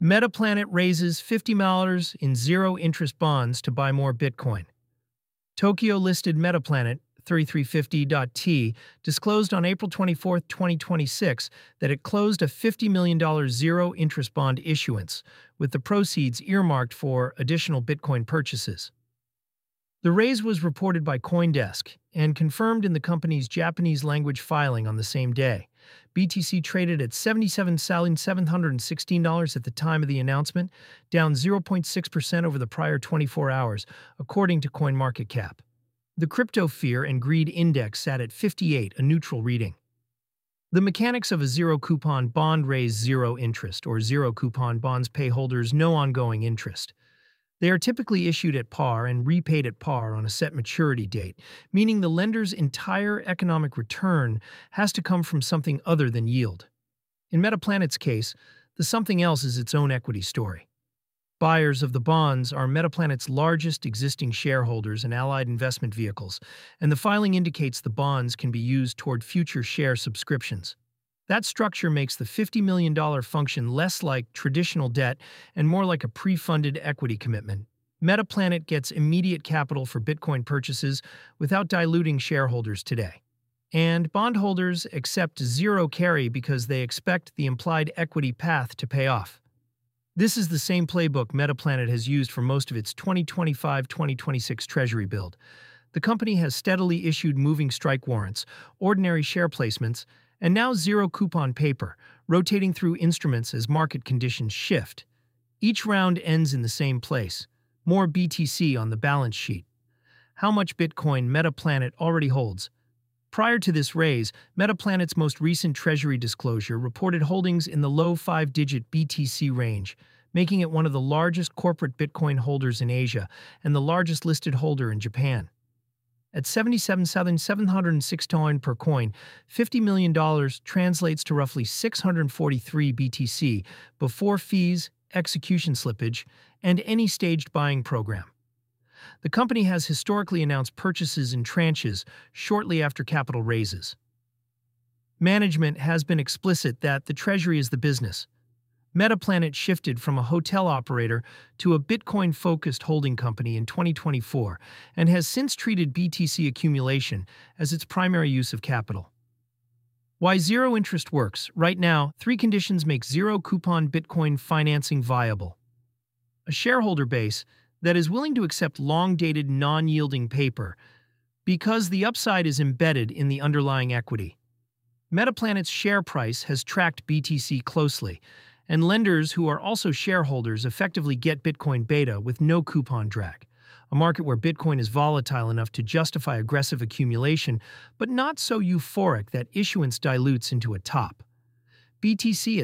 Metaplanet raises $50 in zero-interest bonds to buy more Bitcoin. Tokyo-listed Metaplanet 3350.T disclosed on April 24, 2026, that it closed a $50 million zero-interest bond issuance, with the proceeds earmarked for additional Bitcoin purchases. The raise was reported by CoinDesk and confirmed in the company's Japanese-language filing on the same day. BTC traded at $77,716 at the time of the announcement, down 0.6% over the prior 24 hours, according to CoinMarketCap. The crypto fear and greed index sat at 58, a neutral reading. The mechanics of a zero-coupon bond raise zero interest, or zero-coupon bonds pay holders no ongoing interest. They are typically issued at par and repaid at par on a set maturity date, meaning the lender's entire economic return has to come from something other than yield. In Metaplanet's case, the something else is its own equity story. Buyers of the bonds are Metaplanet's largest existing shareholders and allied investment vehicles, and the filing indicates the bonds can be used toward future share subscriptions. That structure makes the $50 million function less like traditional debt and more like a pre-funded equity commitment. Metaplanet gets immediate capital for Bitcoin purchases without diluting shareholders today. And bondholders accept zero carry because they expect the implied equity path to pay off. This is the same playbook Metaplanet has used for most of its 2025-2026 Treasury build. The company has steadily issued moving strike warrants, ordinary share placements, and now zero-coupon paper, rotating through instruments as market conditions shift. Each round ends in the same place: more BTC on the balance sheet. How much Bitcoin Metaplanet already holds? Prior to this raise, Metaplanet's most recent Treasury disclosure reported holdings in the low five-digit BTC range, making it one of the largest corporate Bitcoin holders in Asia and the largest listed holder in Japan. At $77,706 per coin, $50 million translates to roughly 643 BTC before fees, execution slippage, and any staged buying program. The company has historically announced purchases in tranches shortly after capital raises. Management has been explicit that the Treasury is the business. Metaplanet shifted from a hotel operator to a Bitcoin-focused holding company in 2024 and has since treated BTC accumulation as its primary use of capital. Why zero interest works? Right now, 3 conditions make zero-coupon Bitcoin financing viable. A shareholder base that is willing to accept long-dated, non-yielding paper because the upside is embedded in the underlying equity. Metaplanet's share price has tracked BTC closely, and lenders who are also shareholders effectively get Bitcoin beta with no coupon drag, a market where Bitcoin is volatile enough to justify aggressive accumulation, but not so euphoric that issuance dilutes into a top. BTC at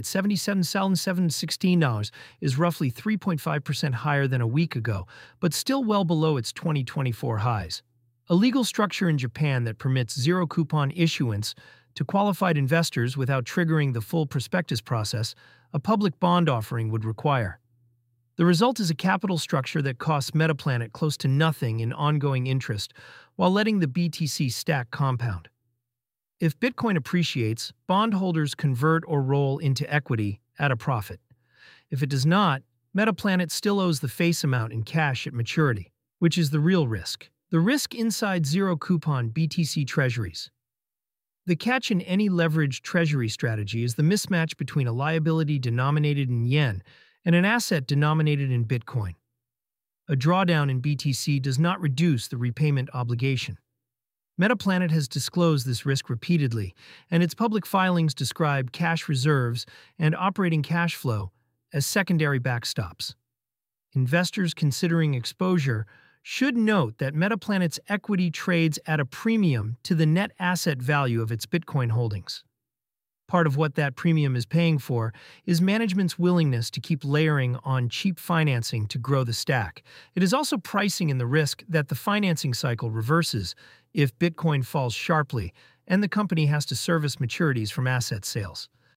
$77,716 is roughly 3.5% higher than a week ago, but still well below its 2024 highs. A legal structure in Japan that permits zero-coupon issuance to qualified investors without triggering the full prospectus process a public bond offering would require. The result is a capital structure that costs Metaplanet close to nothing in ongoing interest while letting the BTC stack compound. If Bitcoin appreciates, bondholders convert or roll into equity at a profit. If it does not, Metaplanet still owes the face amount in cash at maturity, which is the real risk. The risk inside zero-coupon BTC treasuries. The catch in any leveraged treasury strategy is the mismatch between a liability denominated in yen and an asset denominated in Bitcoin. A drawdown in BTC does not reduce the repayment obligation. Metaplanet has disclosed this risk repeatedly, and its public filings describe cash reserves and operating cash flow as secondary backstops. Investors considering exposure should note that Metaplanet's equity trades at a premium to the net asset value of its Bitcoin holdings. Part of what that premium is paying for is management's willingness to keep layering on cheap financing to grow the stack. It is also pricing in the risk that the financing cycle reverses if Bitcoin falls sharply and the company has to service maturities from asset sales.